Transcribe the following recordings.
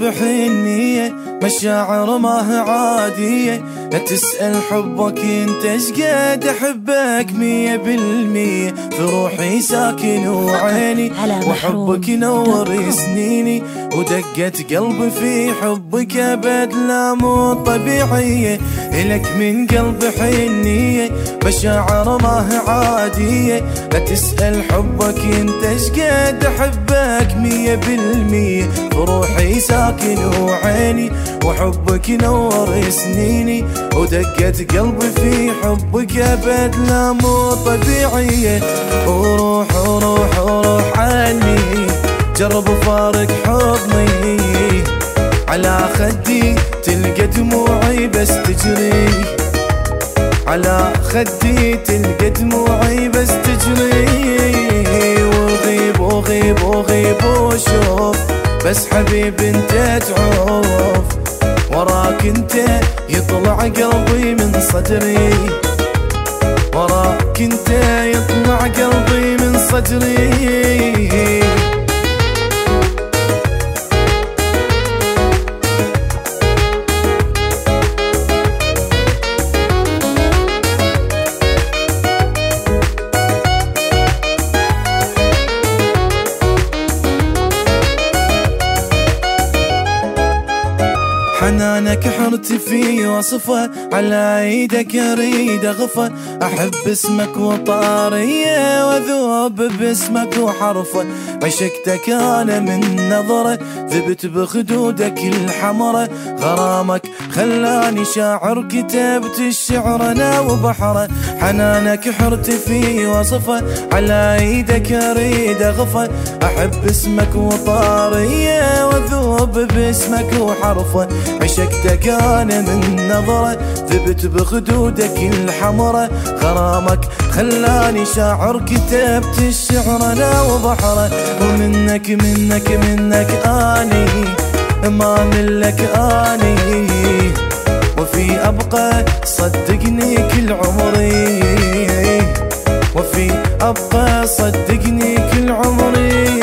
قلبي حنية، مشاعر ما هي عادية. لا تسأل حبك انت شقد احبك 100%. في روحي ساكن وعيني وحبك نور سنيني، ودقت قلبي في حبك ابد لا مو طبيعية. إلك من قلبي حنية، مشاعر ما هي عادية. لا تسأل حبك انت شقد احبك 100%. في روحي ساكن وعيني وحبك نور سنيني، ودقت قلبي في حبك ابد لا مو طبيعية. وروح وروح وروح عني، جرب فارق حضني، على خدي تلقى دموعي بس تجري، على خدي تلقى دموعي بس تجري. وغيب وغيب وغيب وشوف، بس حبيب انت تعوف، وراك انت يطلع قلبي من صدري، وراك انت يطلع قلبي من صدري. حنانك حرت في وصفه، على ايدك اريد اغفى. احب اسمك وطاريه، واذوب باسمك وحرفه. عشقتك انا من نظره، ذبت بخدودك الحمره. غرامك خلاني شاعر، كتبت الشعر انا وبحره. حنانك حرت في وصفه، على ايدك اريد اغفى. احب اسمك وطاريه، واذوب باسمك وحرفه. عشقتك انا من نظره، ذبت بخدودك الحمره. غرامك خلاني شاعر، كتبت الشعر انا وبحره. ومنك منك منك اني ما ملك اني، وفي ابقى صدقني كل عمري، وفي ابقى صدقني كل عمري.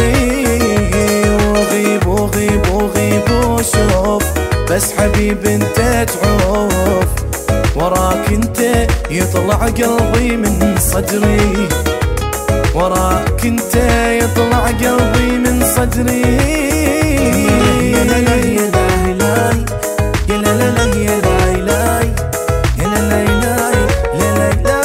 وغيب وغيب وغيب وشوف، بس حبيب انت تعوف، وراك انت يطلع قلبي من صدري، وراك انت يطلع قلبي من صدري. يا لا لا يا لا لا يا لا لا لا يا لا لا يا لا لا لا يا لا لا.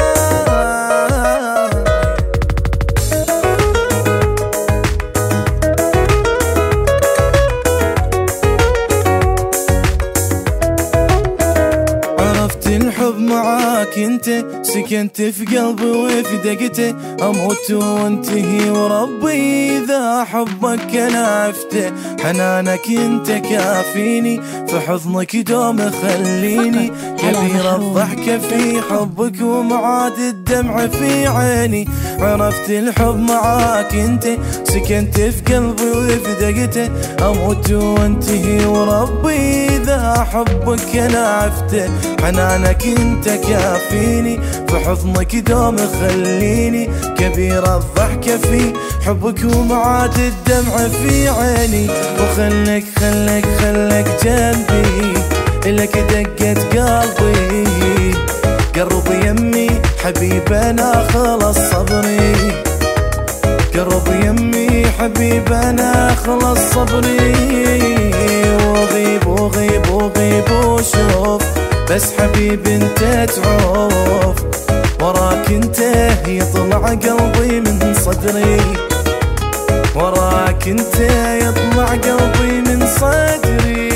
عرفت الحب معاك انت، سكنت في قلبي وفي دقته. اموت وانتهي وربي اذا حبك انا عفته. حنانك انت كافيني، في حضنك دوم خليني. كبير الضحكة في حبك ومعاد الدمع في عيني. عرفت الحب معاك انت، سكنت في قلبي وفي دقته. اموت وانتهي وربي اذا حبك انا عفته. حنانك انت كافيني، في حضنك دوم خليني. كبير الضحكة في حبك ومعاد الدمع في عيني. وخلك خلك خلك جنبي، لك دقت قلبي. قرب يمي حبيب انا خلص صبري، قرب يمي حبيب انا خلص صبري. وغيب وغيب وغيب وشوف، بس حبيب انت تعوف، وراك انت يطلع قلبي من صدري، وراك انت يطلع قلبي من صدري.